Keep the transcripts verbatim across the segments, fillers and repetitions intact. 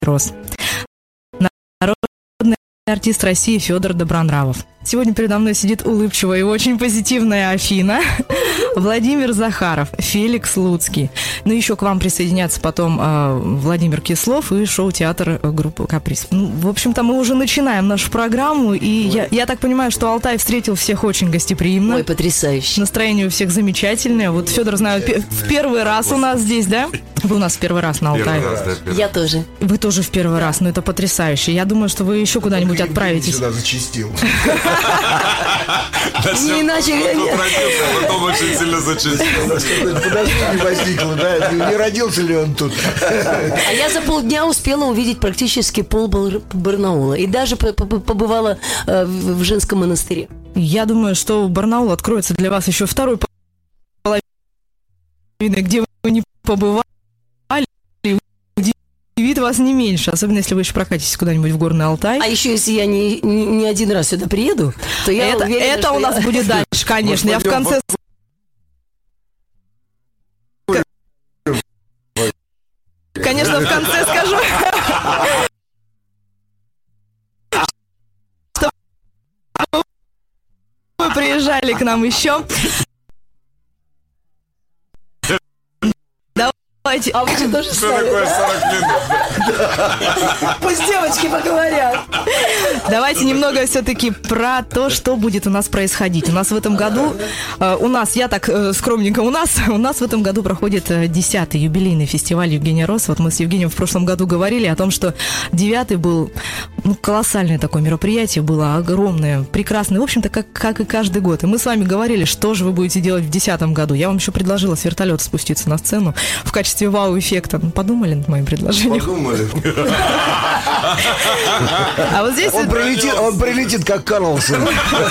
Рос. Народный артист России Федор Добронравов. Сегодня передо мной сидит улыбчивая и очень позитивная Афина, Владимир Захаров, Феликс Луцкий. Ну, еще к вам присоединятся потом э, Владимир Кислов и шоу-театр группы «Каприз». Ну, в общем-то, мы уже начинаем нашу программу, и я, я так понимаю, что Алтай встретил всех очень гостеприимно. Ой, потрясающе. Настроение у всех замечательное. Вот Федор, знаю, п- в первый раз у нас здесь, да? Вы у нас в первый раз на Алтае. Раз, да, Я тоже. Вы тоже в первый раз, но это потрясающе. Я думаю, что вы еще куда-нибудь отправитесь. Сюда зачистил. Не иначе. Потом очень сильно зачистил. Подожди, не возникло, да? Не родился ли он тут? А я за полдня успела увидеть практически пол Бар- Барнаула. И даже п- п- побывала э, в в женском монастыре. Я думаю, что Барнаул откроется для вас еще второй половиной, где вы не побывали, и удивит вас не меньше, особенно если вы еще прокатитесь куда-нибудь в Горный Алтай. А еще если я не, не, не один раз сюда приеду, то я это уверена, это что у нас я... будет дальше, конечно. Я в конце... Конечно, в конце скажу, что вы приезжали к нам еще. Давайте. А вы же тоже Что такое сорок минут? Пусть девочки поговорят. Давайте немного все-таки про то, что будет у нас происходить. У нас в этом году, э, у нас, я так э, скромненько, у нас, у нас в этом году проходит э, десятый юбилейный фестиваль Евгения Рос. Вот мы с Евгением в прошлом году говорили о том, что девятый был, ну, колоссальное такое мероприятие, было огромное, прекрасное, в общем-то, как, как и каждый год. И мы с вами говорили, что же вы будете делать в десятом году. Я вам еще предложила с вертолета спуститься на сцену в качестве вау-эффекта. Ну, подумали над моим предложением? Подумали. А вот здесь... Он прилетит, он прилетит как Карлсон.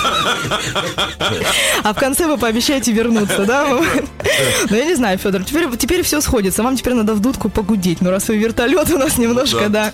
А в конце вы пообещаете вернуться, да? Ну, я не знаю, Федор, теперь, теперь все сходится. Вам теперь надо в дудку погудеть. Ну, раз вы вертолет у нас немножко, да.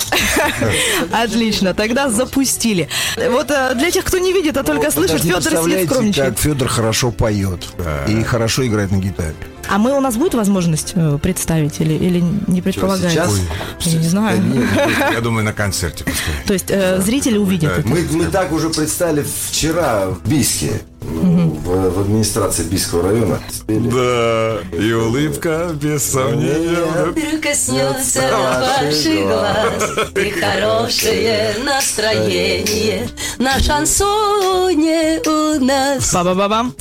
Отлично, тогда запустили. Вот для тех, кто не видит, а только слышит, Федор сидит скромничает. Как Федор хорошо поет и хорошо играет на гитаре. А мы, у нас будет возможность э, представить или, или не предполагаете? сейчас? Я не знаю. Я думаю, на концерте пускай. То есть э, зрители увидят это. Мы, мы так уже представили вчера в Бийске, в, в администрации Бийского района. Спели. Да, и улыбка, без сомнения. Прикоснется ваших глаз, и хорошее настроение на шансоне у нас. Ба-ба-ба-бам.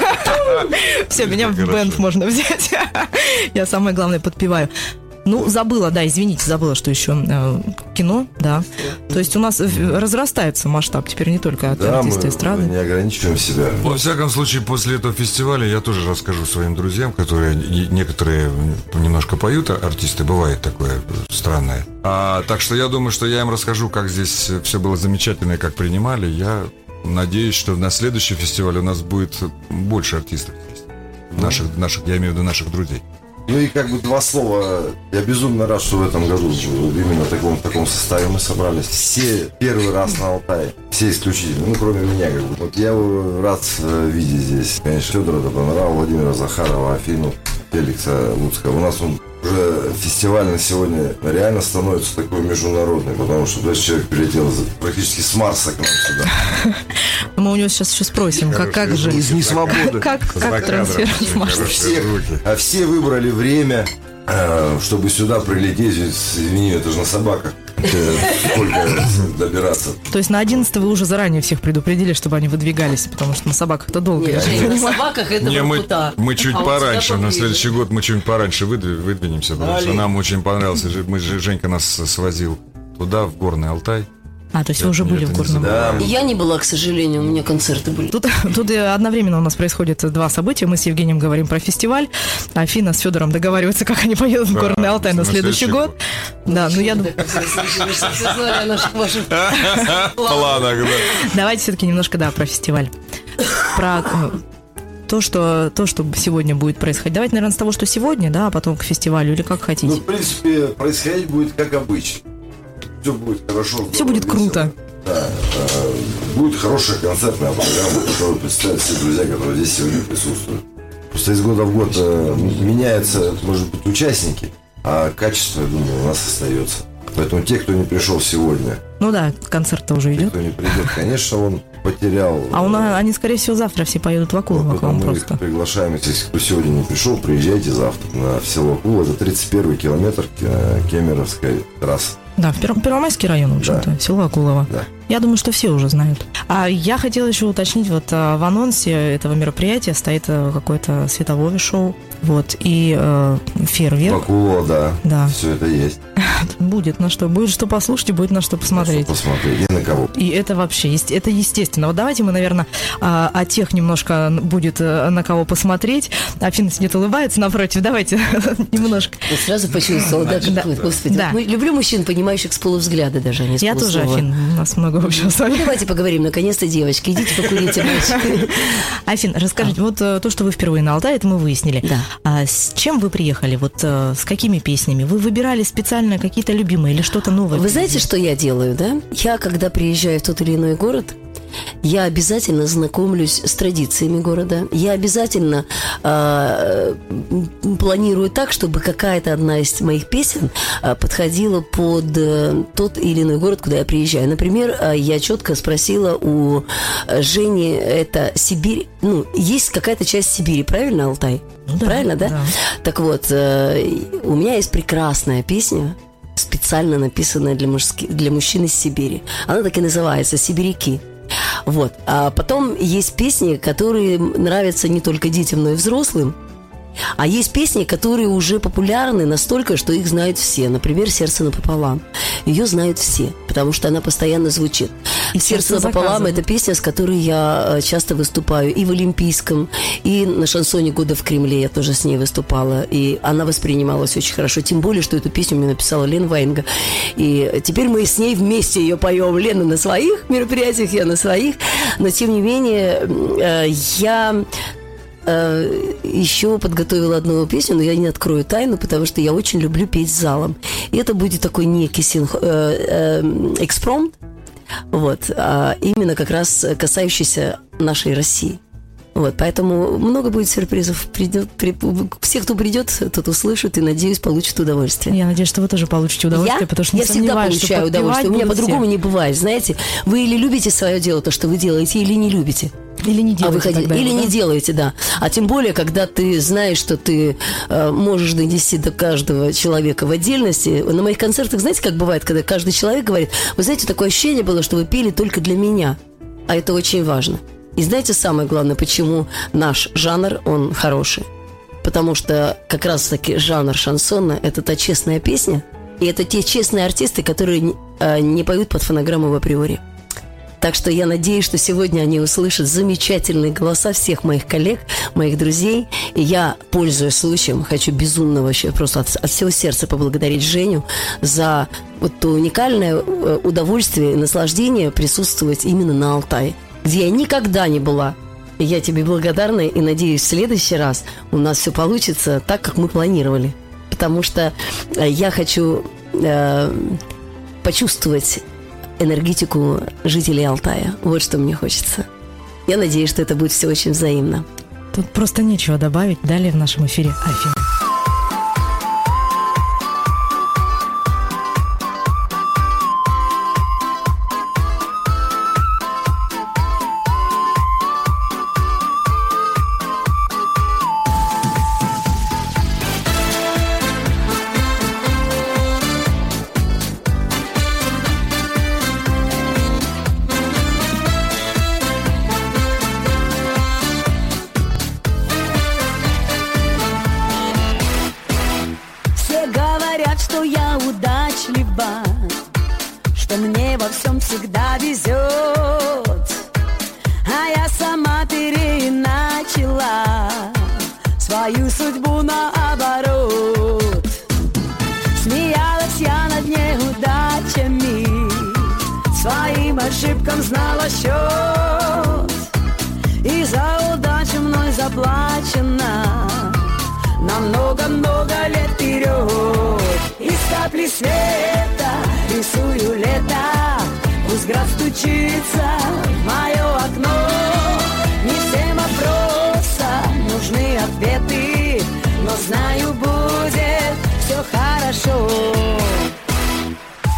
Все, меня в бэнд можно взять. Я самое главное подпеваю. Ну, забыла, да, извините, забыла, что еще э, кино, да. То есть у нас разрастается масштаб теперь не только от Да, артиста мы, эстрады. мы не ограничиваем себя. Во всяком случае, после этого фестиваля я тоже расскажу своим друзьям, которые и некоторые немножко поют, артисты, бывает такое странное. А, так что я думаю, что я им расскажу, как здесь все было замечательно и как принимали. Я надеюсь, что на следующий фестиваль у нас будет больше артистов здесь. Наших, наших, я имею в виду наших друзей. Ну и как бы два слова. Я безумно рад, что в этом году именно в таком, в таком составе мы собрались. Все первый раз на Алтае. Все исключительно, ну кроме меня как бы. Вот я рад видеть здесь, конечно, Федора Добронравова, Владимира Захарова, Афину, Феликса Луцкого. У нас он уже фестиваль на сегодня реально становится такой международный, потому что даже человек прилетел практически с Марса к нам сюда. Мы у него сейчас еще спросим, как, как же... Из несвободы. Как, как трансфер с Марса? Все, а все выбрали время, э, чтобы сюда прилететь. Извини, это же на собаках. Э, Сколько добираться. То есть на одиннадцатое вы уже заранее всех предупредили, чтобы они выдвигались, потому что на собаках-то долго. Нет, я Жень, на понимаю. собаках это Не, мы, воркута. мы чуть А вот пораньше, сюда на поближе. следующий год мы чуть пораньше выдвиг- выдвинемся, потому что нам очень понравился. Мы, же- Женька нас свозил туда, в Горный Алтай. А, то есть вы уже Нет, были это в не Горном. Да, Я не была, к сожалению, у меня концерты были. Тут, тут и одновременно у нас происходит два события. Мы с Евгением говорим про фестиваль. Афина с Федором договариваются, как они поедут в Да, Горный Алтай на на следующий следующий год. Да, ну я думаю... Планах, да. Давайте все-таки немножко, да, про фестиваль. Про э, то, что, то, что сегодня будет происходить. Давайте, наверное, с того, что сегодня, да, а потом к фестивалю, или как ну, хотите. в принципе, происходить будет как обычно. Все будет хорошо. Все будет весело. круто. Да, э, будет хорошая концертная программа, которую представят все друзья, которые здесь сегодня присутствуют. Просто из года в год э, меняются, может быть, участники, а качество, я думаю, у нас остается. Поэтому те, кто не пришел сегодня, Ну да, концерт-то уже те, идет. кто не придет, конечно, он потерял. А у нас, они, скорее всего, завтра все поедут в Акулово Вот к вам мы просто. приглашаем, если кто сегодня не пришел, приезжайте завтра на в село Акулово. Это тридцать первый километр э, Кемеровской трассы. Да, в Перв- Первомайский район, в общем-то, Да. село Акулово. Да. Я думаю, что все уже знают. А я хотела еще уточнить, вот а, в анонсе этого мероприятия стоит а, какое-то световое шоу, вот, и э, фейерверк. Акулово, да. Да. Все это есть. Будет на что, будет что послушать и будет на что посмотреть. Посмотреть. И на кого. И это вообще, есть- это естественно. Вот давайте мы, наверное, а, о тех немножко будет э, на кого посмотреть. Афина сидит, улыбается напротив. Давайте немножко. Я сразу почувствовала, да, Да. какой, господи. Да. Ну, люблю мужчин, понимающих с полувзгляда даже, а не с Я тоже, полуслова. Афин, у нас много общего с Ну, вами. давайте поговорим, наконец-то, девочки. Идите покурите, мальчики. Афин, расскажите, вот э, то, что вы впервые на Алтае, это мы выяснили. Да. А с чем вы приехали? Вот э, с какими песнями? Вы выбирали специально какие-то любимые или что-то новое? Вы знаете, что я делаю, да? Я, когда приезжаю в тот или иной город, я обязательно знакомлюсь с традициями города. Я обязательно э, планирую так, чтобы какая-то одна из моих песен э, подходила под э, тот или иной город, куда я приезжаю. Например, э, я четко спросила у э, Жени, это Сибирь, ну, есть какая-то часть Сибири, правильно, Алтай? Ну да, Правильно, да? да. Так вот, э, у меня есть прекрасная песня, специально написанная для, мужски, для мужчин из Сибири. Она так и называется «Сибиряки». Вот. А потом есть песни, которые нравятся не только детям, но и взрослым. А есть песни, которые уже популярны настолько, что их знают все. Например, «Сердце напополам». Ее знают все, потому что она постоянно звучит. И «Сердце часто напополам» – заказывают. это песня, с которой я э, часто выступаю и в Олимпийском, и на шансоне года в Кремле я тоже с ней выступала. И она воспринималась очень хорошо. Тем более, что эту песню мне написала Лена Ваенга. И теперь мы с ней вместе ее поем. Лена на своих мероприятиях, я на своих. Но, тем не менее, э, я... еще подготовила одну песню, но я не открою тайну, потому что я очень люблю петь с залом. И это будет такой некий синх... э, э, экспромт, вот, а именно как раз касающийся нашей России. Вот, поэтому много будет сюрпризов. Придет, при... Все, кто придет, тот услышит и, надеюсь, получит удовольствие. Я надеюсь, что вы тоже получите удовольствие, Я, потому что не я всегда сомневаюсь, получаю что удовольствие. У меня подпевать по-другому будут не бывает. Знаете, вы или любите свое дело, то, что вы делаете, или не любите. все. Или не А вы делаете хотите- тогда или его, не да? делаете, да. А тем более, когда ты знаешь, что ты э, можешь донести до каждого человека в отдельности. На моих концертах, знаете, как бывает, когда каждый человек говорит: вы знаете, такое ощущение было, что вы пели только для меня. А это очень важно. И знаете, самое главное, почему наш жанр, он хороший? Потому что как раз-таки жанр шансона – это та честная песня, и это те честные артисты, которые не, э, не поют под фонограмму в априори. Так что я надеюсь, что сегодня они услышат замечательные голоса всех моих коллег, моих друзей. И я, пользуясь случаем, хочу безумно вообще просто от, от всего сердца поблагодарить Женю за вот то уникальное э, удовольствие и наслаждение присутствовать именно на Алтае, где я никогда не была. И я тебе благодарна и надеюсь, в следующий раз у нас все получится так, как мы планировали. Потому что э, я хочу э, почувствовать энергетику жителей Алтая. Вот что мне хочется. Я надеюсь, что это будет все очень взаимно. Тут просто нечего добавить. Далее в нашем эфире Афина. Все говорят, что я удачлива, что мне во всем всегда везет, а я сама переначала свою судьбу наоборот. Смеялась я над неудачами, своим ошибкам знала счет, и за удачу мной заплачено на много-много лет вперед. Из капли света рисую лето, пусть град стучится в мое окно. Не всем вопросам нужны ответы, но знаю, будет все хорошо.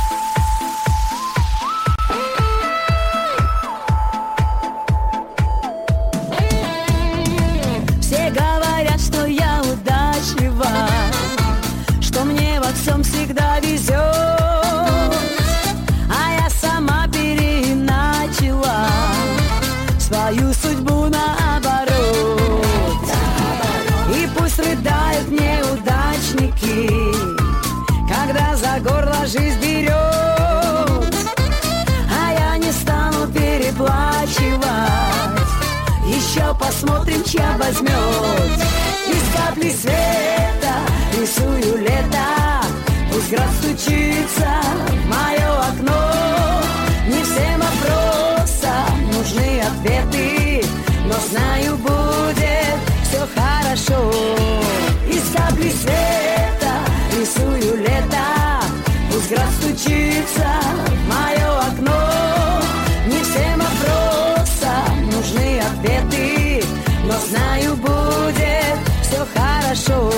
посмотрим, чья возьмет. Из капли света рисую лето, пусть град стучится в мое окно. Не всем вопросам нужны ответы, но знаю, будет все хорошо. Из капли света рисую лето, пусть град стучится в мое окно. Не всем вопросам нужны ответы, но знаю, будет все хорошо.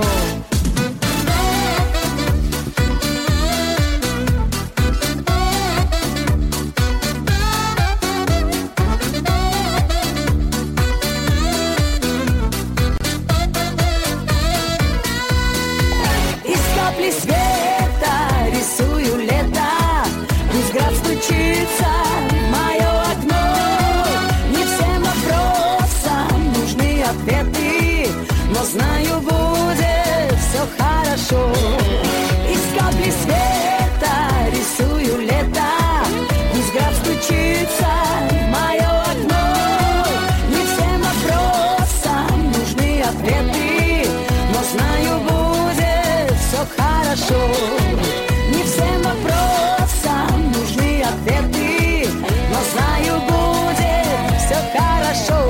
Знаю, будет все хорошо. Из капли света рисую лето, пусть град стучится в мое окно. Не всем вопросам нужны ответы, но знаю, будет все хорошо. Не всем вопросам нужны ответы, но знаю, будет все хорошо.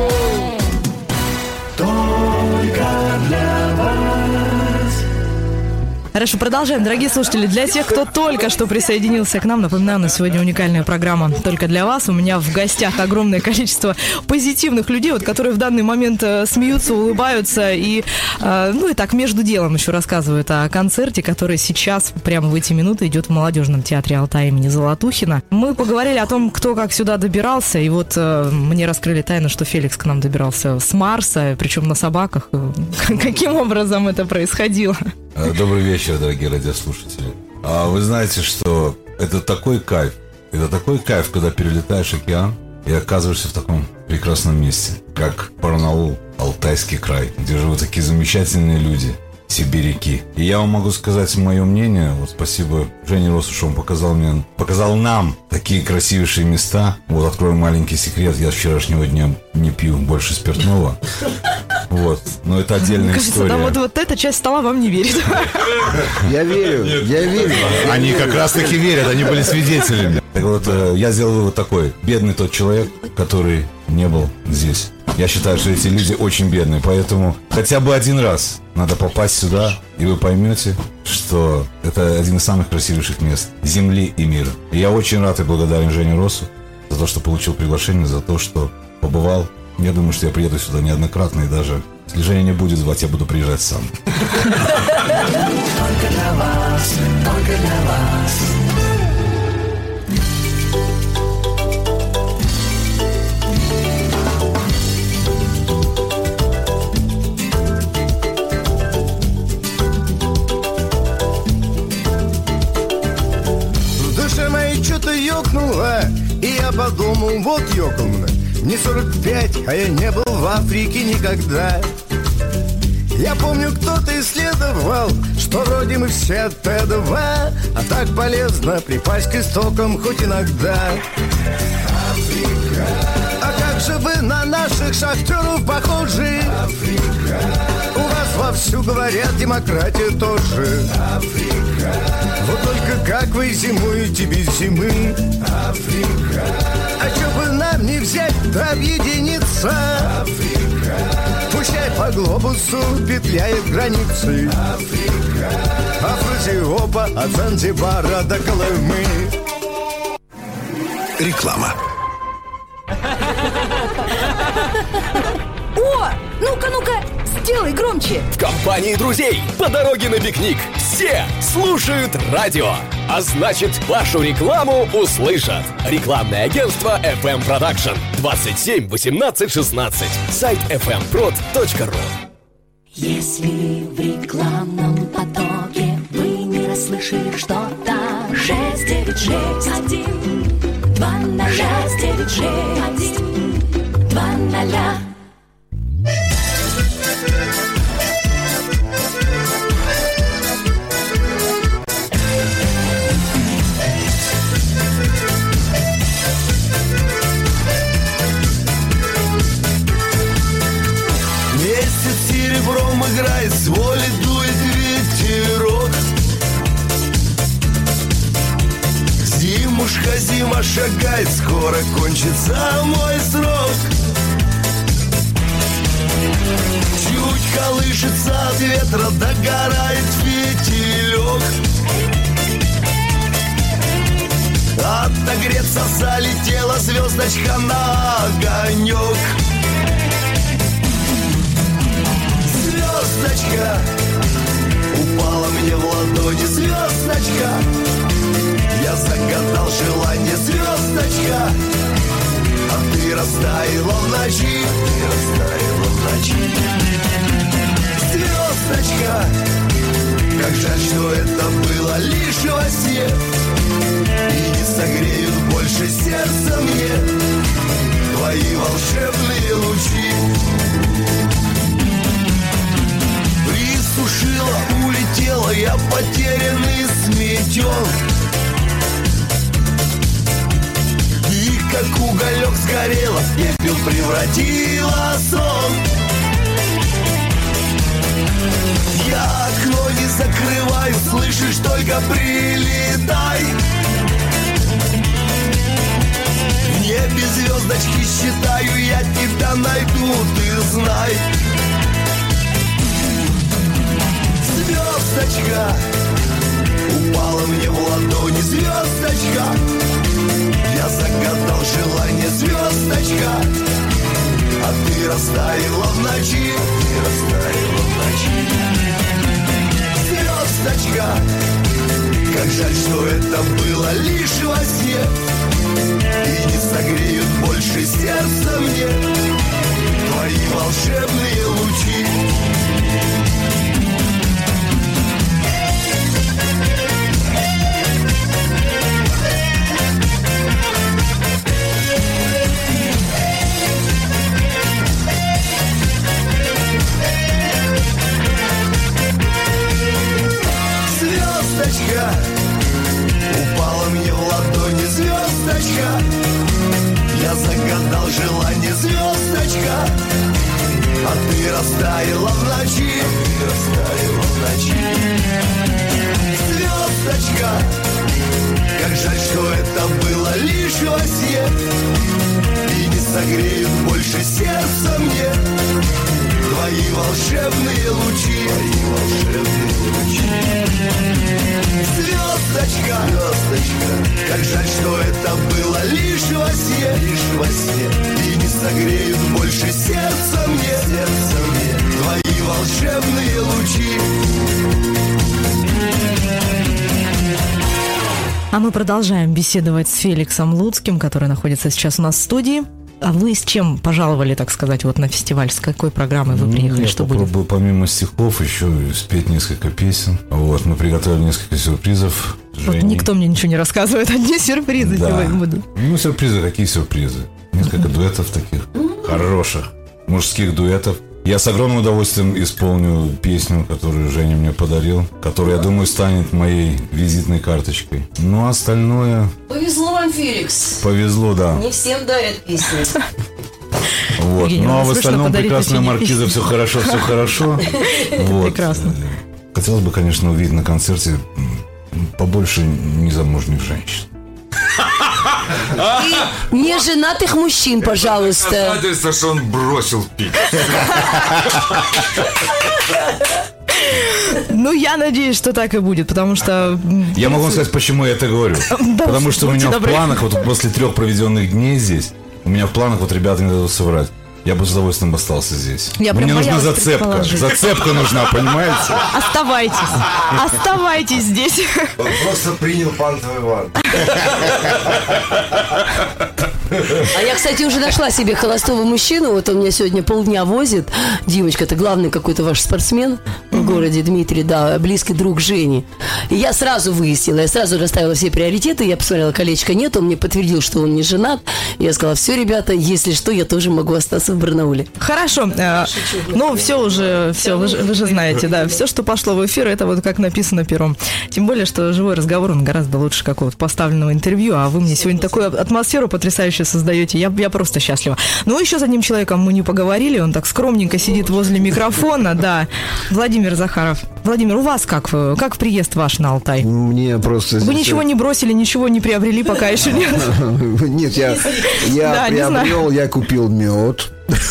Хорошо, продолжаем, дорогие слушатели. Для тех, кто только что присоединился к нам, напоминаю, на сегодня уникальная программа «Только для вас». У меня в гостях огромное количество позитивных людей, вот, которые в данный момент э, смеются, улыбаются и, э, ну и так между делом еще рассказывают о концерте, который сейчас, прямо в эти минуты, идет в молодежном театре Алтая имени Золотухина. Мы поговорили о том, кто как сюда добирался, и вот э, мне раскрыли тайну, что Феликс к нам добирался с Марса, причем на собаках. Каким образом это происходило? Добрый вечер, дорогие радиослушатели. А вы знаете, что это такой кайф, это такой кайф, когда перелетаешь океан и оказываешься в таком прекрасном месте, как Барнаул, Алтайский край, где живут такие замечательные люди, сибиряки. И я вам могу сказать мое мнение. Вот спасибо Жене Росу, что он показал мне, показал нам такие красивейшие места. Вот открою маленький секрет: я с вчерашнего дня не пью больше спиртного. Вот, но это отдельная Кажется, история. Да, вот, вот эта часть стола вам не верит. Я верю, я верю. Они как раз таки верят, они были свидетелями. Так вот, я сделал вывод такой: бедный тот человек, который не был здесь. Я считаю, что эти люди очень бедные, поэтому хотя бы один раз надо попасть сюда, и вы поймете, что это один из самых красивейших мест земли и мира. И я очень рад и благодарен Жене Росу за то, что получил приглашение, за то, что побывал. Я думаю, что я приеду сюда неоднократно, и даже если Женя не будет звать, я буду приезжать сам. Только для вас, только для вас. В душе моей что-то ёкнуло, и я подумал, вот ёкнуло. Мне сорок пять, а я не был в Африке никогда. Я помню, кто-то исследовал, что вроде мы все от этого, а так полезно припасть к истокам хоть иногда. Африка. А как же вы на наших шахтеров похожи? Африка. У вас вовсю говорят, демократия тоже. Африка. Вот только как вы зимуете без зимы? Африка. А чё бы нам не взять да объединиться? Африка. Пущай по глобусу петляет границы. Африка. Афрозиопа от Занзибара до Колымы. Реклама. О, ну-ка, ну-ка, сделай громче. В компании друзей по дороге на пикник все слушают радио. А значит, вашу рекламу услышат. Рекламное агентство эф эм Production. двадцать семь восемнадцать шестнадцать. Сайт эф эм прод точка ру. Если в рекламном потоке вы не расслышали что-то, шесть девять шесть один два ноль шесть девять шесть один два ноль. Девушка, зима, шагай, скоро кончится мой срок. Чуть колышется от ветра, догорает фитилек. Отогреться залетела звездочка на огонек. Звездочка упала мне в ладони, звездочка. Я загадал желание, звездочка. А ты растаяла в ночи, ты растаяла в ночи. Звездочка, как жаль, что это было лишь во сне. И не согреют больше сердца мне твои волшебные лучи. Присушила, улетела, я потерянный, сметен. И как уголек сгорела, в пепел превратила сон. Я окно не закрываю, слышишь, только прилетай. В небе звездочки считаю, я тебя найду, ты знай. Звездочка упала мне в ладони, звездочка. Я загадал желание, звездочка. А ты растаяла в ночи, ты растаяла в ночи. Звездочка, как жаль, что это было лишь во сне. И не согреют больше сердца мне твои волшебные лучи. Звездочка упала мне в ладони, звездочка. Я загадал желание, звездочка. А ты растаяла в ночи, ты растаяла в ночи. Звездочка, как жаль, что это было лишь во сне. И не согреют больше сердца мне твои волшебные лучи, твои волшебные лучи. Звездочка, звездочка, как жаль, что это было лишь во сне, лишь во сне. И не согреют больше сердца мне, сердце мне, твои волшебные лучи. А мы продолжаем беседовать с Феликсом Луцким, который находится сейчас у нас в студии. А вы с чем пожаловали, так сказать, вот на фестиваль? С какой программой вы приехали? Ну, я что попробую будет? Помимо стихов еще спеть несколько песен. Вот, мы приготовили несколько сюрпризов. Вот Жени. никто мне ничего не рассказывает, одни сюрпризы Да. сегодня будут. Ну, сюрпризы, какие сюрпризы? Несколько дуэтов таких хороших, мужских дуэтов. Я с огромным удовольствием исполню песню, которую Женя мне подарил, которая, я думаю, станет моей визитной карточкой. Ну, а остальное... Повезло вам, Феликс. Повезло, да. Не всем дарят песни. Вот. Евгений, Ну, а вам в слышно остальном подарить прекрасная очень маркиза, песню. все хорошо, все хорошо. Вот. Прекрасно. Хотелось бы, конечно, увидеть на концерте м, побольше незамужних женщин. И неженатых мужчин, пожалуйста. Доказательство, что он бросил пить. Ну, я надеюсь, что так и будет, потому что... м, Я могу вам сказать, почему я это говорю. Да, Потому что у будьте меня в добры. планах, вот после трех проведенных дней здесь, у меня в планах, вот ребята не дадут соврать, я бы с удовольствием остался здесь. Я Мне прям нужна боялась зацепка. предположить. Зацепка нужна, понимаете? Оставайтесь, оставайтесь здесь. Он просто принял пантовый ван. А я, кстати, уже нашла себе холостого мужчину. Вот он меня сегодня полдня возит. Димочка, это главный какой-то ваш спортсмен в городе, Дмитрий, да, близкий друг Жени. И я сразу выяснила, я сразу расставила все приоритеты. Я посмотрела, колечка нет, он мне подтвердил, что он не женат. Я сказала, все, ребята, если что, я тоже могу остаться в Барнауле. Хорошо. э, Ну, все уже, все, вы же, вы же знаете, да, все, что пошло в эфир, это вот как написано пером. Тем более, что живой разговор, он гораздо лучше какого-то поставленного интервью, а вы мне сегодня такую атмосферу потрясающую создаете. Я, я просто счастлива. Ну, еще с одним человеком мы не поговорили, он так скромненько сидит возле микрофона, да. Владимир Захаров. Владимир, у вас как, как приезд ваш на Алтай? Мне просто... Вы здесь... ничего не бросили, ничего не приобрели, пока еще нет? Нет, я, я приобрел, я купил мед.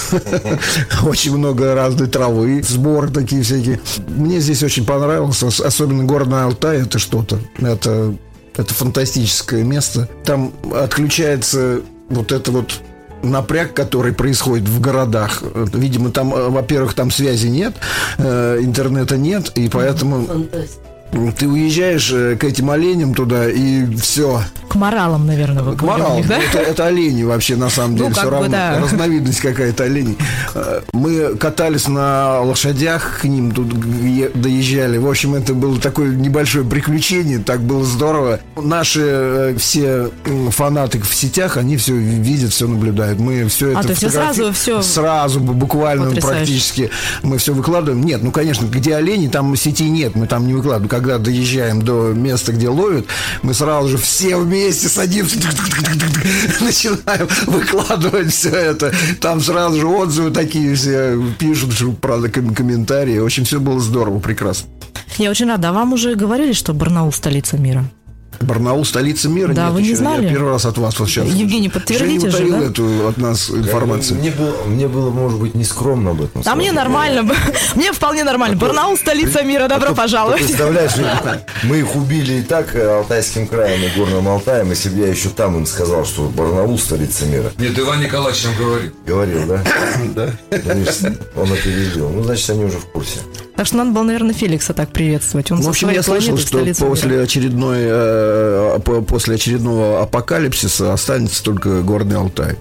Очень много разной травы, сбор такие всякие. Мне здесь очень понравилось, особенно Горный Алтай, это что-то. Это, это фантастическое место. Там отключается вот это вот напряг, который происходит в городах. Видимо, там, во-первых, там связи нет, интернета нет, и поэтому... Ты уезжаешь к этим оленям туда, и все. К моралам, наверное, вы К моралам. Да? Это, это олени вообще, на самом деле, ну, все равно. Бы, да. Разновидность какая-то оленей. Мы катались на лошадях, к ним тут доезжали. В общем, это было такое небольшое приключение, так было здорово. Наши все фанаты в сетях, они все видят, все наблюдают. Мы все это а, то есть сразу все сразу, буквально, потрясающе. Практически мы все выкладываем. Нет, ну, конечно, где олени, там сети нет, мы там не выкладываем. Когда доезжаем до места, где ловят, мы сразу же все вместе садимся, начинаем выкладывать все это. Там сразу же отзывы такие все пишут, правда, комментарии. В общем, все было здорово, прекрасно. Я очень рада. А вам уже говорили, что Барнаул столица мира? Барнаул столица мира? Да, нет, вы не еще. знали? Я первый раз от вас вот сейчас. Евгений, подтвердите же, да? эту от нас информацию. Мне было, мне было, может быть, нескромно об этом. А мне нормально. Мне вполне нормально. Барнаул столица мира. Добро пожаловать. Представляешь, мы их убили и так Алтайским краем и Горным Алтаем. Если бы я еще там им сказал, что Барнаул столица мира. Нет, Иван Николаевич нам говорил. Говорил, да? Да. Он опередил. Ну, значит, они уже в курсе. Так что надо было, наверное, Феликса так приветствовать. Он в общем, я слышал, что после очередной, э, после очередного апокалипсиса останется только Горный Алтай.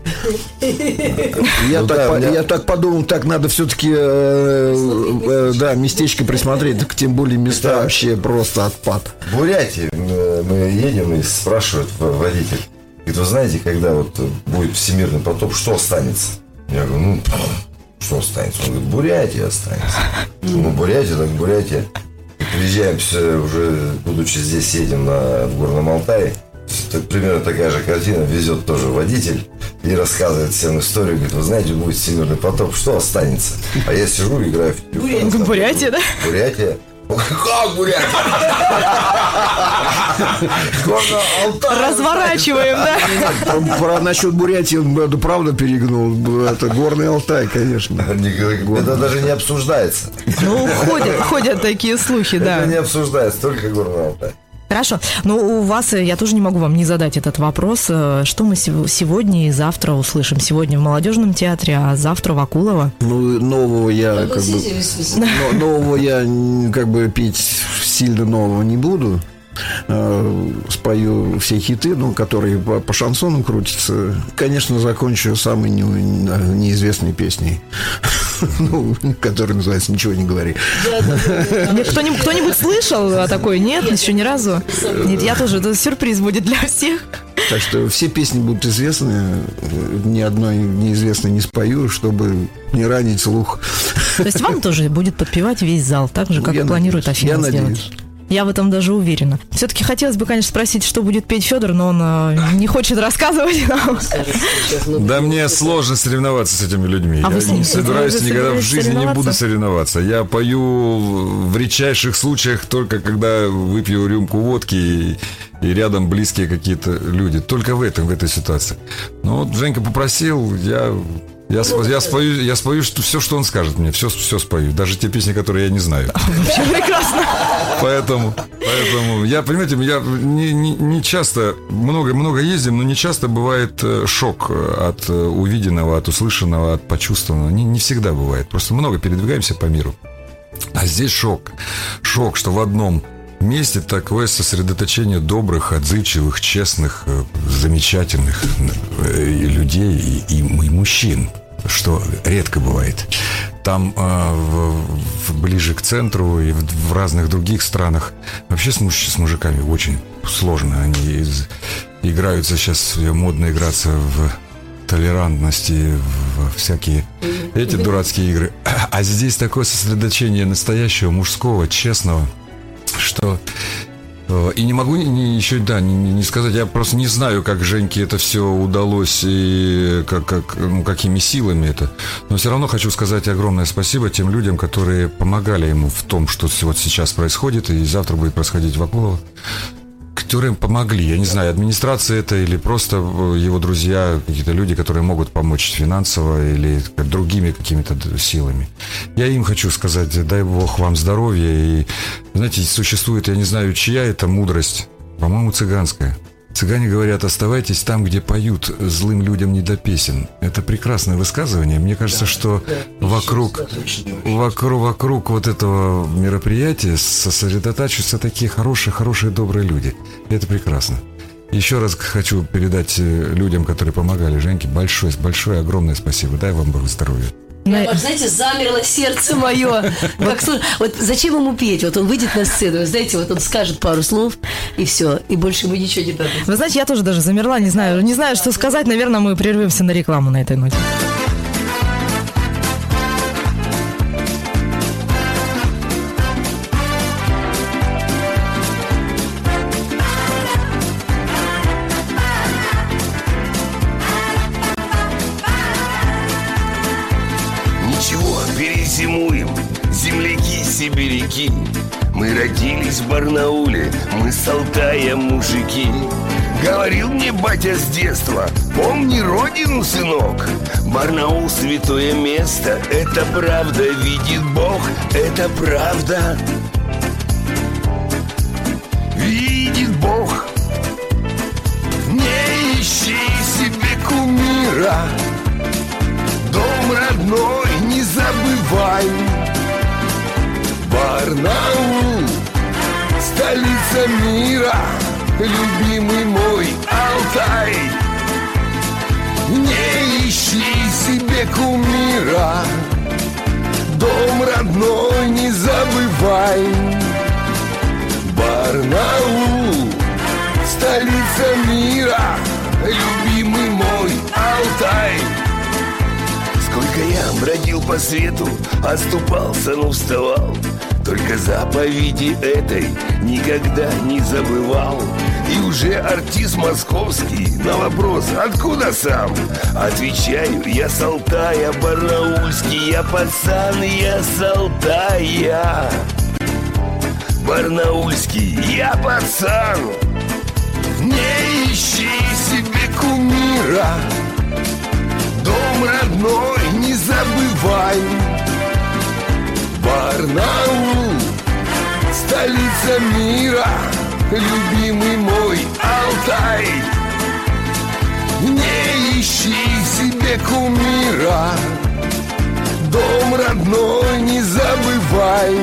Я, ну, так, да, по, меня... я так подумал, так надо все-таки э, э, да, местечко присмотреть, так тем более места да. Вообще просто отпад. В Бурятии мы едем и спрашивает водитель. Говорит, вы знаете, когда вот будет всемирный потоп, что останется? Я говорю, ну... Что останется? Он говорит, Бурятия останется. Ну, Бурятия, так Бурятия. И приезжаем, уже, будучи здесь, едем на в Горном Алтае. Примерно такая же картина. Везет тоже водитель и рассказывает всем историю. Говорит, вы знаете, будет всемирный потоп, что останется? А я сижу, играю в телефон. Бурятия, да? Бурятия. Как Бурятия? Разворачиваем, да? Про, про насчет Бурятии он, да, правда перегнул. Это Горный Алтай, конечно. Это даже не обсуждается. Ну, ходят, ходят такие слухи, да. Это не обсуждается, только Горный Алтай. Хорошо. Ну, у вас, я тоже не могу вам не задать этот вопрос. Что мы сегодня и завтра услышим? Сегодня в Молодежном театре, а завтра в Акулово? Ну, нового я как бы... Нового я как бы петь сильно нового не буду. Спою все хиты, ну, которые по, по шансону крутятся. Конечно, закончу самой не, неизвестной песней. Ну, которая называется «Ничего не говори». Кто-нибудь, кто-нибудь слышал о такой? Нет, еще ни разу? Нет, я тоже. Это сюрприз будет для всех. Так что все песни будут известны. Ни одной неизвестной не спою, чтобы не ранить слух. То есть вам тоже будет подпевать весь зал, так же, как я планирует Афина сделать? Надеюсь. Я в этом даже уверена. Все-таки хотелось бы, конечно, спросить, что будет петь Федор, но он э, не хочет рассказывать нам. Да мне сложно соревноваться с этими людьми. А я не собираюсь никогда в жизни не буду соревноваться. Я пою в редчайших случаях только когда выпью рюмку водки и, и рядом близкие какие-то люди. Только в этом, в этой ситуации. Но вот Женька попросил, я... Я, спою, я спою, я спою что, все, что он скажет мне, все, все спою, даже те песни, которые я не знаю. Вообще прекрасно. Поэтому, поэтому я, понимаете, я не, не, не часто, много, много ездим, но не часто бывает шок от увиденного, от услышанного, от почувствованного. Не, не всегда бывает. Просто много передвигаемся по миру. А здесь шок. Шок, что в одном месте такое сосредоточение добрых, отзывчивых, честных, замечательных людей и, и, и мужчин, что редко бывает. Там э, в, в, ближе к центру и в, в разных других странах вообще с, муж, с мужиками очень сложно. Они из, играются сейчас, модно играться в толерантности, в всякие эти дурацкие игры. А здесь такое сосредоточение настоящего, мужского, честного, что И не могу не, еще, да, не, не сказать, я просто не знаю, как Женьке это все удалось и как, как, ну, какими силами это. Но все равно хочу сказать огромное спасибо тем людям, которые помогали ему в том, что вот сейчас происходит и завтра будет происходить в Акулово. Которые помогли, я не знаю, администрация это или просто его друзья, какие-то люди, которые могут помочь финансово или другими какими-то силами. Я им хочу сказать, дай Бог вам здоровья. И, знаете, существует, я не знаю, чья это мудрость, по-моему, цыганская. Цыгане говорят, оставайтесь там, где поют, злым людям не до песен. Это прекрасное высказывание. Мне кажется, да, что да, вокруг, вокруг, вокруг вот этого мероприятия сосредотачиваются такие хорошие, хорошие, добрые люди. И это прекрасно. Еще раз хочу передать людям, которые помогали Женьке, большое, большое, огромное спасибо. Дай вам Бог здоровья. Прямо, знаете, замерло сердце мое. Как, вот зачем ему петь? Вот он выйдет на сцену, знаете, вот он скажет пару слов, и все, и больше ему ничего не надо. Вы знаете, я тоже даже замерла, не знаю, не знаю, что сказать. Наверное, мы прервемся на рекламу на этой ноте. Зимуем, земляки, сибиряки. Мы родились в Барнауле, мы с Алтая мужики. Говорил мне батя с детства, помни родину, сынок. Барнаул святое место, это правда, видит Бог, это правда. Видит Бог. Не ищи себе кумира, дом родной не забывай. Барнаул, столица мира, любимый мой Алтай. Не ищи себе кумира, дом родной не забывай. Барнаул, столица мира, любимый мой Алтай. Сколько я бродил по свету, оступался, но вставал, только заповеди этой никогда не забывал. И уже артист московский на вопрос «Откуда сам?» Отвечаю: я с Алтая, барнаульский, я пацан, я с Алтая. Барнаульский, я пацан. Не ищи себе кумира, дом родной не забывай. Барнаул, столица мира, любимый мой Алтай. Не ищи себе кумира, дом родной не забывай.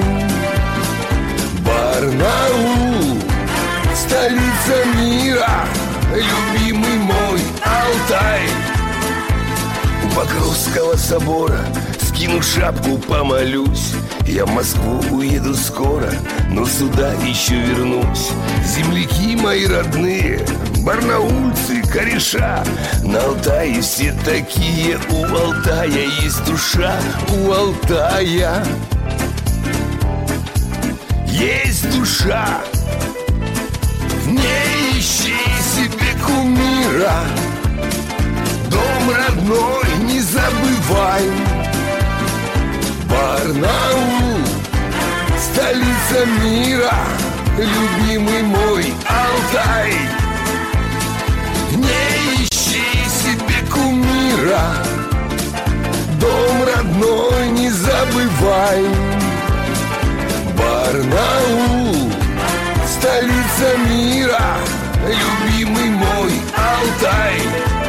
Барнаул, столица мира, любимый мой Алтай. У Покровского собора скину шапку, помолюсь. Я в Москву уеду скоро, но сюда еще вернусь. Земляки мои родные, барнаульцы, кореша, на Алтае все такие, у Алтая есть душа, у Алтая есть душа. Не ищи себе кумира, дом родной не забывай. Барнаул, столица мира, любимый мой Алтай. Не ищи себе кумира, дом родной не забывай. Барнаул, столица мира, любимый мой Алтай.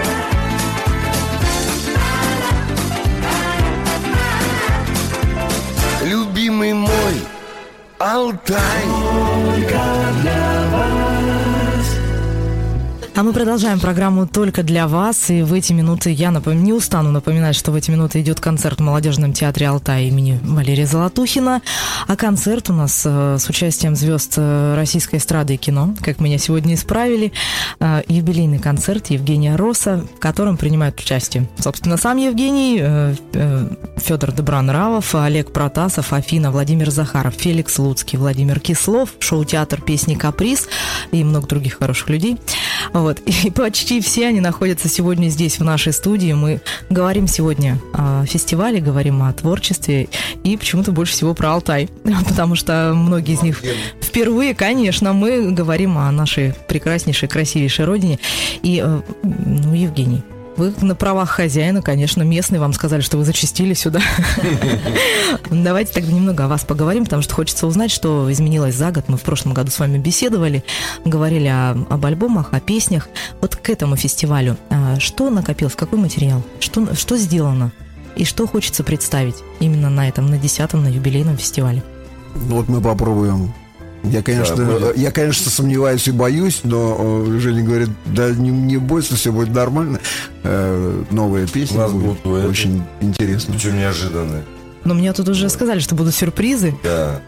Любимый мой Алтай. А мы продолжаем программу «Только для вас». И в эти минуты я напом... не устану напоминать, что в эти минуты идет концерт в молодежном театре «Алтай» имени Валерия Золотухина. А концерт у нас э, с участием звезд российской эстрады и кино, как меня сегодня исправили. Э, юбилейный концерт Евгения Росса, в котором принимают участие, собственно, сам Евгений, э, э, Федор Добронравов, Олег Протасов, Афина, Владимир Захаров, Феликс Луцкий, Владимир Кислов, шоу-театр «Песни Каприз» и много других хороших людей. Вот. И почти все они находятся сегодня здесь, в нашей студии. Мы говорим сегодня о фестивале, говорим о творчестве и почему-то больше всего про Алтай, потому что многие из них впервые, конечно, мы говорим о нашей прекраснейшей, красивейшей родине. И, ну, Евгений, вы на правах хозяина, конечно, местные вам сказали, что вы зачастили сюда. Давайте тогда немного о вас поговорим, потому что хочется узнать, что изменилось за год. Мы в прошлом году с вами беседовали, говорили о, об альбомах, о песнях. Вот к этому фестивалю что накопилось, какой материал, что, что сделано и что хочется представить именно на этом, на десятом, на юбилейном фестивале? Вот мы попробуем. Я, конечно, да, я, конечно, сомневаюсь и боюсь, но Женя говорит, да не, не бойся, все будет нормально. Э, новая песня будет очень интересная. Причем неожиданная. Но мне тут уже сказали, что будут сюрпризы. Да.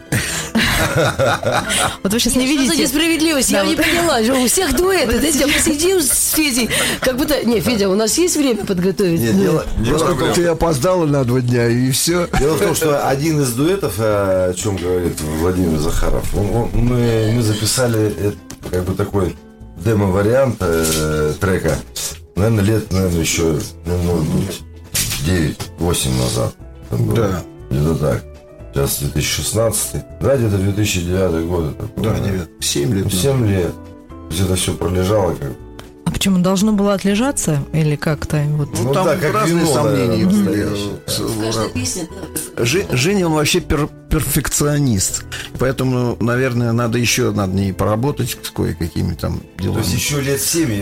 Вот вы сейчас не видите. Что за несправедливость? Я не поняла. У всех дуэт. Я посидим с Федей. Как будто... Не, Федя, у нас есть время подготовить? Нет, дело... Просто ты опоздала на два дня, и все. Дело в том, что один из дуэтов, о чем говорит Владимир Захаров, он, он, мы, мы записали как бы такой демо-вариант э, трека, наверное, лет, наверное, еще ну, девять-восемь назад. Да. Где-то так. Сейчас две тысячи шестнадцатый. Да, где-то две тысячи девятый год. Да, семь лет. семь лет. То есть это все пролежало как. А почему должно было отлежаться? Или как-то вот. Ну, там, там как разные вино, сомнения были. Женя, он вообще пер- перфекционист. Поэтому, наверное, надо еще над ней поработать с кое-какими там делами. То есть еще лет семь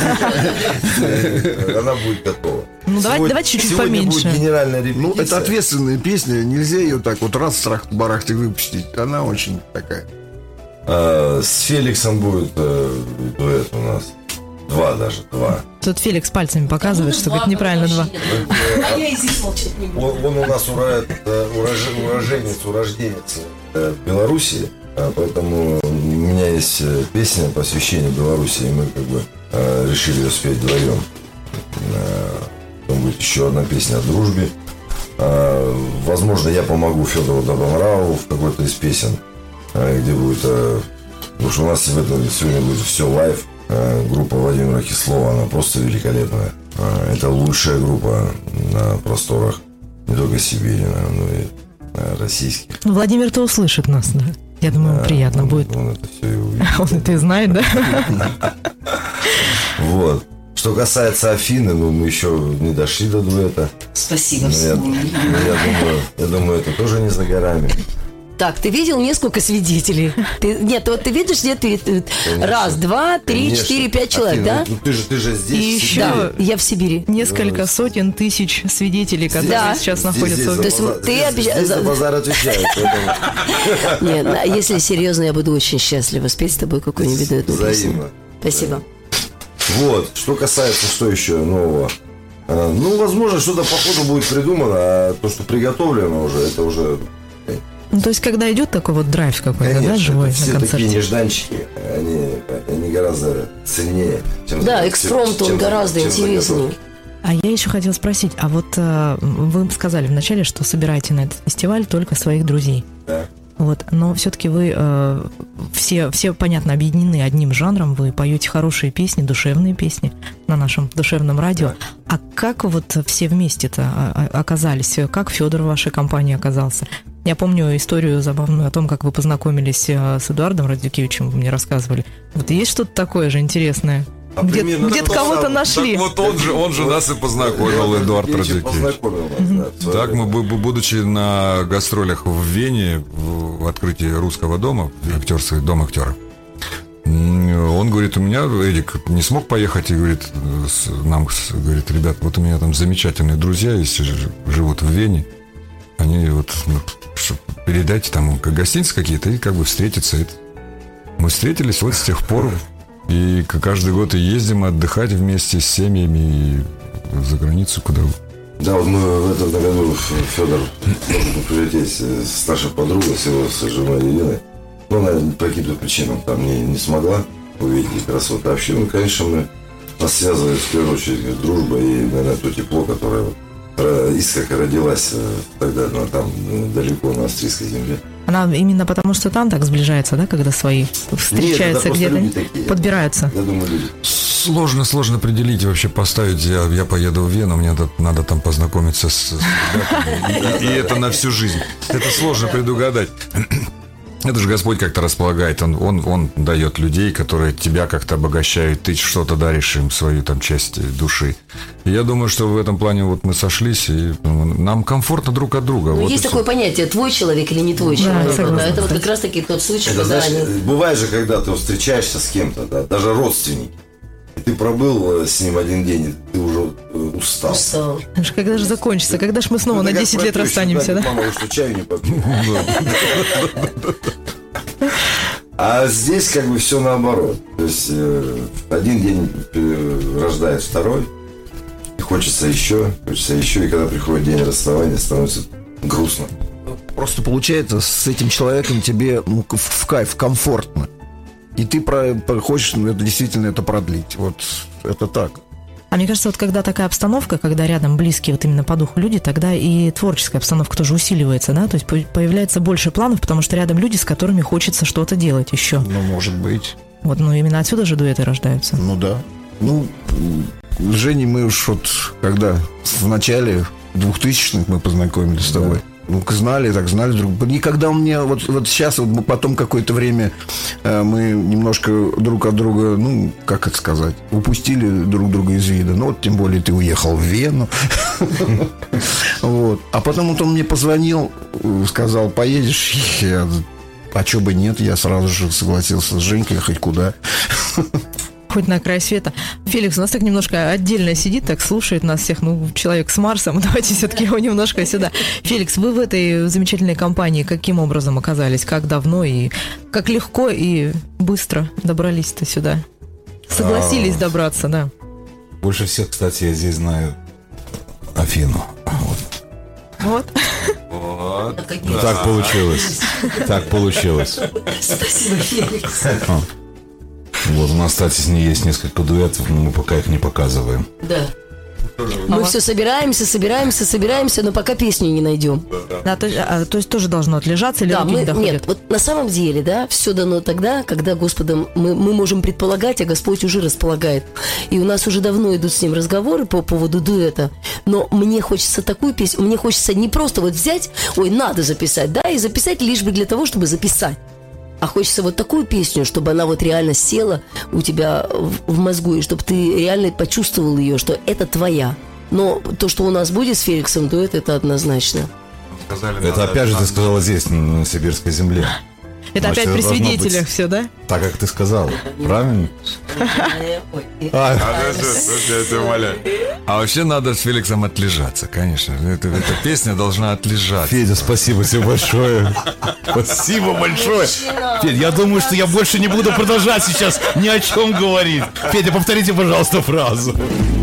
она будет готова. Ну, давайте, давайте чуть-чуть поменьше. Будет генеральная репетиция. Ну, это ответственная песня. Нельзя ее так вот раз страх-барахты выпустить. Она очень такая. А, с Феликсом будет э, дуэт у нас. Два даже, два. Тут Феликс пальцами показывает, что говорит неправильно два. А я и здесь молчать не буду. Он, он у нас ура, уроженец, урожденец Белоруссии, поэтому у меня есть песня посвящение Белоруссии, и мы как бы решили ее спеть вдвоем. Там будет еще одна песня о дружбе. Возможно, я помогу Федору Добронравову в какой-то из песен, где будет... Потому что у нас сегодня будет все лайв. Группа Владимира Кислова, она просто великолепная. Это лучшая группа на просторах не только Сибири, но и российских. Ну, Владимир-то услышит нас, да? Я думаю, да, приятно он, будет. Он это все и увидит. Он это и знает, да? Вот. Что касается Афины, ну, мы еще не дошли до дуэта. Спасибо. Я, я, думаю, я думаю, это тоже не за горами. Так, ты видел несколько свидетелей? Ты, нет, вот ты видишь, нет, ты, ты, раз, два, три, Конечно. четыре, пять человек, Афина, да? Ну, ты же, ты же здесь. И еще Да, я в Сибири. несколько сотен тысяч свидетелей, которые Да. сейчас Здесь, находятся. здесь, То есть за, ты здесь, обеща- здесь за- за базар отвечает. поэтому- Нет, а если серьезно, я буду очень счастлива спеть с тобой какую-нибудь дуэтную песню. Взаимно. Спасибо. Вот, что касается, что еще нового. А, Ну, возможно, что-то по ходу будет придумано, а то, что приготовлено уже, это уже... Ну, то есть, когда идет такой вот драйв какой-то, Конечно, да, живой это все на концерте? такие нежданчики, они, они гораздо ценнее, чем... Да, чем- экспромт, он чем- гораздо чем интереснее. заготовки. А я еще хотела спросить, а вот э, вы сказали вначале, что собираете на этот фестиваль только своих друзей. Да. Вот, но все-таки вы э, все, все, понятно, объединены одним жанром, вы поете хорошие песни, душевные песни на нашем душевном радио. Да. А как вот все вместе-то оказались? Как Федор в вашей компании оказался? Я помню историю забавную о том, как вы познакомились с Эдуардом Радзюкевичем, вы мне рассказывали. Вот есть что-то такое же интересное? А Где, примерно где-то то кого-то самое. нашли. Так вот он же, он же нас и познакомил, Эдуард Радзюкевич. Познакомил нас, да, Так мы, бу- будучи на гастролях в Вене, в, в открытии русского дома, актерский дом актера, м, он говорит, у меня, Эдик, не смог поехать, и говорит, с- нам, с- говорит, ребят, вот у меня там замечательные друзья, если ж- живут в Вене, они вот, ну, что, передайте там как гостиницы какие-то и как бы встретиться. Это- Мы встретились, вот с тех пор И каждый год и ездим отдыхать вместе с семьями и за границу куда. Да, вот мы в этом году, Федор, должен прилететь с нашей подругой, с его с женой Ириной. Но она по каким-то причинам там не, не смогла увидеть красоту общины. Ну, конечно, мы нас связывает в первую очередь дружба и, наверное, то тепло, которое искорка родилась тогда ну, там далеко на австрийской земле. Она именно потому, что там так сближается, да, когда свои встречаются где-то, подбираются. Я думаю, люди. Сложно, сложно определить, вообще поставить. Я, я поеду в Вену, мне надо, надо там познакомиться с, с ребятами. И, и это на всю жизнь. Это сложно предугадать. Это же Господь как-то располагает. Он, он, он дает людей, которые тебя как-то обогащают. Ты что-то даришь им, свою там часть души. И я думаю, что в этом плане вот мы сошлись, и нам комфортно друг от друга. Ну, вот есть такое все. Понятие, твой человек или не твой человек. Да, да, это вот как раз-таки тот случай, это, когда знаешь, они... Бывает же, когда ты встречаешься с кем-то, да, даже родственники. И ты пробыл с ним один день, и ты уже устал. Устал. Когда же закончится? Когда же мы снова ну, на десять лет расстанемся, да? Мама, что чаю не попил. А здесь как бы все наоборот. То есть один день рождает второй, и хочется еще, хочется еще, и когда приходит день расставания, становится грустно. Просто получается, с этим человеком тебе ну, в, в кайф, комфортно. И ты про, про, хочешь ну, это, действительно это продлить. Вот это так. А мне кажется, вот когда такая обстановка, когда рядом близкие вот именно по духу люди, тогда и творческая обстановка тоже усиливается, да? То есть появляется больше планов, потому что рядом люди, с которыми хочется что-то делать еще. Ну, может быть. Вот, ну, именно отсюда же дуэты рождаются. Ну, да. Ну, с Женей мы уж вот, когда в начале двухтысячных мы познакомились с тобой. Ну, знали, так знали друг друга. Никогда у меня, вот, вот сейчас, вот потом какое-то время э, мы немножко друг от друга, ну, как это сказать, упустили друг друга из вида. Ну, вот тем более ты уехал в Вену. Вот. А потом вот он мне позвонил, сказал, поедешь? Я, а что бы нет, я сразу же согласился с Женькой хоть куда. Хоть на край света. Феликс у нас так немножко отдельно сидит, так слушает нас всех, ну, человек с Марсом. Давайте все-таки его немножко сюда. Феликс, вы в этой замечательной компании каким образом оказались? Как давно и как легко и быстро добрались-то сюда? Согласились добраться, да. Больше всех, кстати, я здесь знаю Афину. Вот. Вот. Так получилось. Так получилось. Спасибо, Феликс. Вот у нас, кстати, с ней есть несколько дуэтов, но мы пока их не показываем. Да. Мы а все собираемся, собираемся, собираемся, но пока песню не найдем. Да, то, а, то есть тоже должно отлежаться или да, руки мы, не доходят? Нет, вот на самом деле, да, все дано тогда, когда Господом мы, мы можем предполагать, а Господь уже располагает. И у нас уже давно идут с ним разговоры по поводу дуэта. Но мне хочется такую песню, мне хочется не просто вот взять, ой, надо записать, да, и записать лишь бы для того, чтобы записать. А хочется вот такую песню, чтобы она вот реально села у тебя в, в мозгу, и чтобы ты реально почувствовал ее, что это твоя. Но то, что у нас будет с Феликсом дуэт, это однозначно. Сказали, это опять же ты сказала здесь, на сибирской земле. Это Значит, опять при свидетелях быть, все, да? Так, как ты сказала. Правильно? А вообще надо с Феликсом отлежаться, конечно. Эта песня должна отлежаться. Федя, спасибо тебе большое. Спасибо большое. Федя, я думаю, что я больше не буду продолжать сейчас ни о чем говорить. Федя, повторите, пожалуйста, фразу.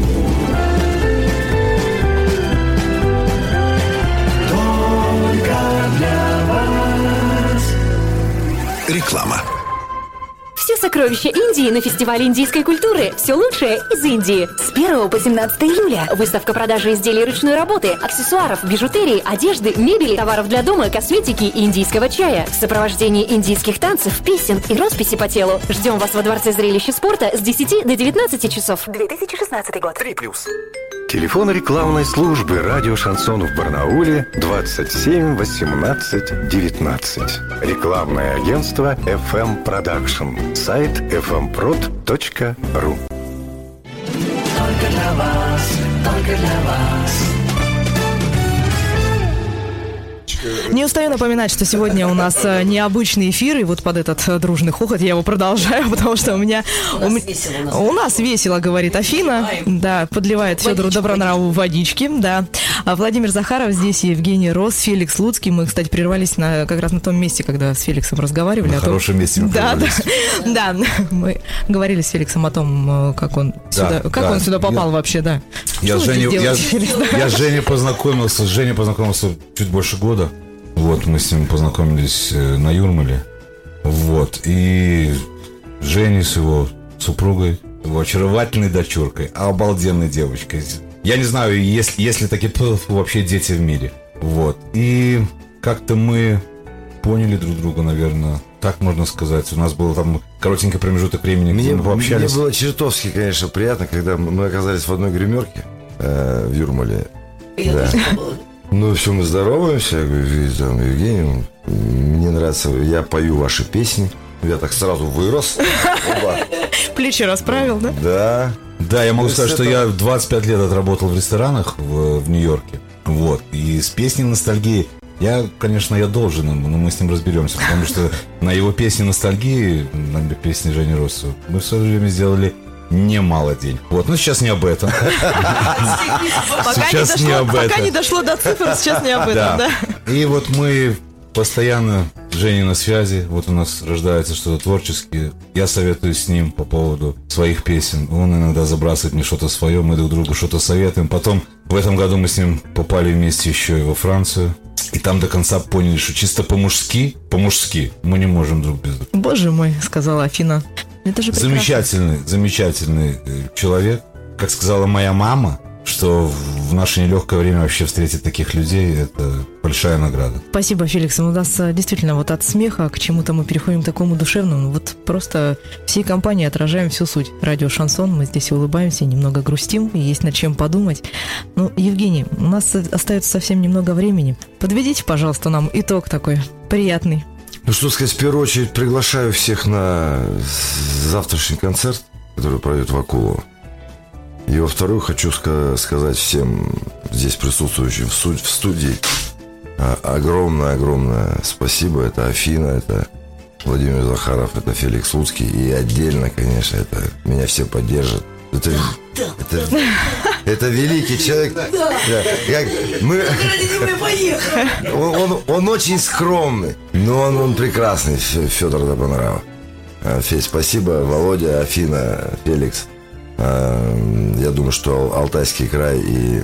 Реклама. Все сокровища Индии на фестивале индийской культуры. Все лучшее из Индии. С первого по семнадцатое июля. Выставка продажи изделий ручной работы, аксессуаров, бижутерии, одежды, мебели, товаров для дома, косметики и индийского чая. В сопровождении индийских танцев, песен и росписи по телу. Ждем вас во Дворце зрелища спорта с десяти до девятнадцати часов. две тысячи шестнадцатый год. три плюс. Телефон рекламной службы «Радио Шансон» в Барнауле двадцать семь восемнадцать девятнадцать. Рекламное агентство эф эм Production. Сайт эф эм прод точка ру. Только для вас, только для вас. Не устаю напоминать, что сегодня у нас необычный эфир, и вот под этот дружный хохот я его продолжаю, потому что у меня... У нас, у, весело, у, нас у нас весело, говорит Афина, да, подливает Федору Добронраву водички, да. А Владимир Захаров здесь, Евгений Рос, Феликс Луцкий. Мы, кстати, прервались на, как раз на том месте, когда с Феликсом разговаривали. На хорошем том... месте мы да, да, да, мы говорили с Феликсом о том, как он да, сюда, как да. он сюда попал я, вообще, да. Я с Женей, я, я с Женей познакомился, с Женей познакомился чуть больше года. Вот, мы с ним познакомились на Юрмале. Вот, и Женя с его супругой, его очаровательной дочуркой, обалденной девочкой. Я не знаю, есть, есть ли такие вообще дети в мире. Вот, и как-то мы поняли друг друга, наверное, так можно сказать. У нас был там коротенький промежуток времени, где мне, мы пообщались. Мне было чертовски, конечно, приятно, когда мы оказались в одной гримерке э, в Юрмале. Да. Ну, все, мы здороваемся. Я говорю, там, Евгений, мне нравится, я пою ваши песни. Я так сразу вырос. Плечи расправил, да? Да. Да, я могу То сказать, это... что я двадцать пять лет отработал в ресторанах в, в Нью-Йорке. Вот. И с песней «Ностальгии» я, конечно, я должен ему, но мы с ним разберемся. Потому что на его песне «Ностальгии», на песне Жени Росса, мы в свое время сделали немало денег. Вот, но сейчас не об этом. Сейчас не об этом. Пока не дошло до цифр, сейчас не об этом, да. И вот мы постоянно с Женей на связи. Вот у нас рождается что-то творческое. Я советую с ним по поводу своих песен. Он иногда забрасывает мне что-то свое, мы друг другу что-то советуем. Потом в этом году мы с ним попали вместе еще и во Францию. И там до конца поняли, что чисто по-мужски, по-мужски мы не можем друг без друга. Боже мой, сказала Афина. Это же прекрасно. Замечательный, замечательный человек. Как сказала моя мама, что в наше нелегкое время вообще встретить таких людей – это большая награда. Спасибо, Феликс. У нас действительно вот от смеха к чему-то мы переходим к такому душевному. Вот просто всей компанией отражаем всю суть. Радио «Шансон». Мы здесь улыбаемся, немного грустим, и есть над чем подумать. Ну, Евгений, у нас остается совсем немного времени. Подведите, пожалуйста, нам итог такой приятный. Ну, что сказать, в первую очередь приглашаю всех на завтрашний концерт, который пройдет в Акулово. И во вторую хочу ска- сказать всем здесь присутствующим в, суд- в студии огромное-огромное спасибо. Это Афина, это Владимир Захаров, это Феликс Луцкий. И отдельно, конечно, это меня все поддержат. Это, это, это великий человек. Да. Как, мы, он, он, он очень скромный, но он, он прекрасный, Федор Добронравов. Федь, спасибо, Володя, Афина, Феликс. Я думаю, что Алтайский край и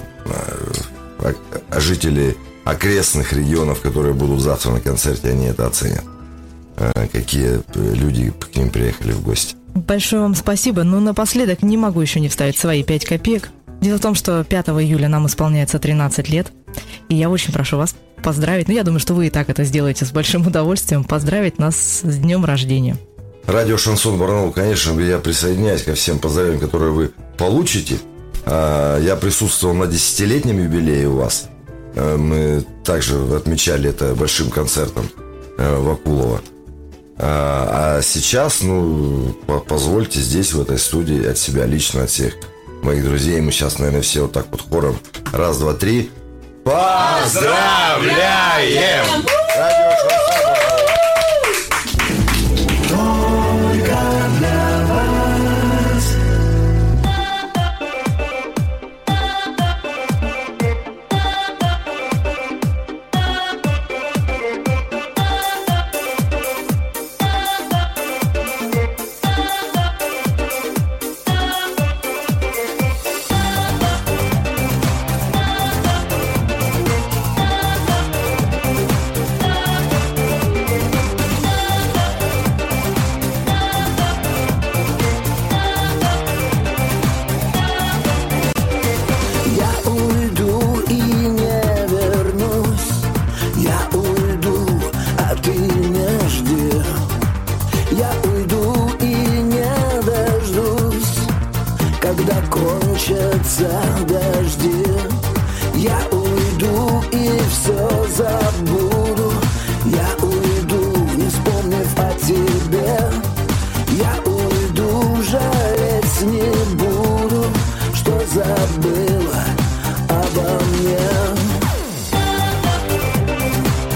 жители окрестных регионов, которые будут завтра на концерте, они это оценят. Какие люди к ним приехали в гости. Большое вам спасибо. Но напоследок не могу еще не вставить свои пять копеек. Дело в том, что пятого июля нам исполняется тринадцать лет. И я очень прошу вас поздравить. Ну, я думаю, что вы и так это сделаете с большим удовольствием. Поздравить нас с днем рождения. Радио «Шансон Барнаул», конечно, я присоединяюсь ко всем поздравлениям, которые вы получите. Я присутствовал на десятилетнем юбилее у вас. Мы также отмечали это большим концертом в Акулово. А сейчас, ну, позвольте здесь, в этой студии, от себя лично, от всех моих друзей, мы сейчас, наверное, все вот так вот хором. Раз, два, три. Поздравляем! Радио «Шансон». Забыла обо мне.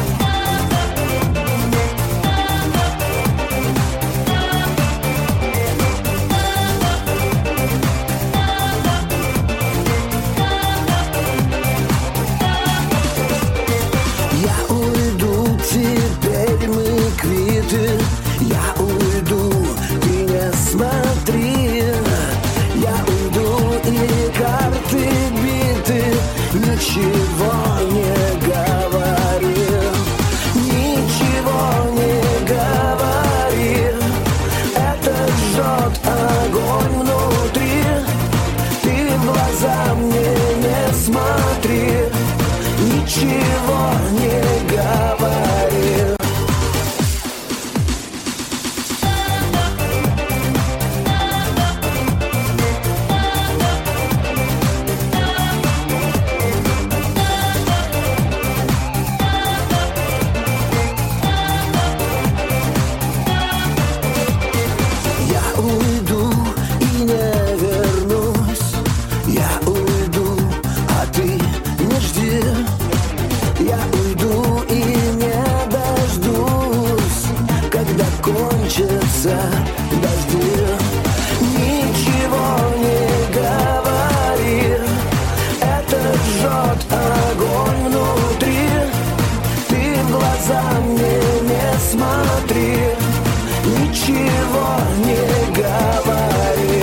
ничего не говори, ничего не говори. Это жжет огонь внутри. Ты в глаза мне не смотри, ничего не говори. Дожди, ничего не говори. Это жжет огонь внутри. Ты в глаза мне не смотри, ничего не говори.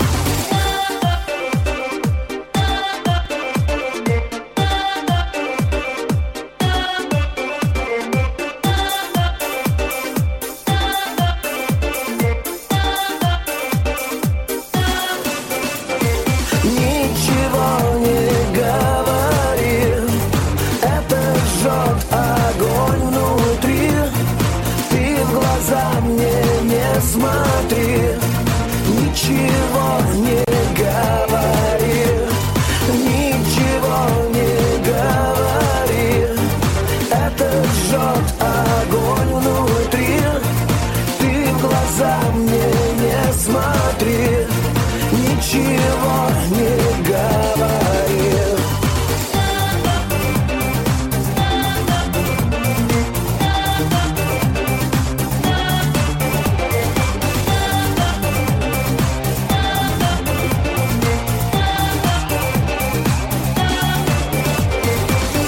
Смотри, ничего не говори, ничего не говори. Это жжет огонь внутри. Ты в глаза мне не смотри, ничего не